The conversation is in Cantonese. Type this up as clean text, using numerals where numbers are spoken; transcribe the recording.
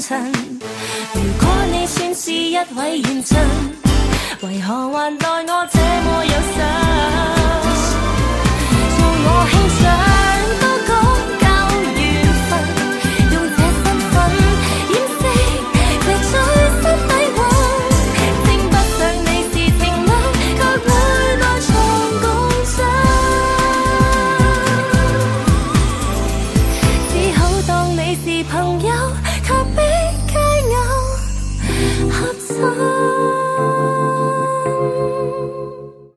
尘。如果你算是一位元神，为何还待我这么有心？做我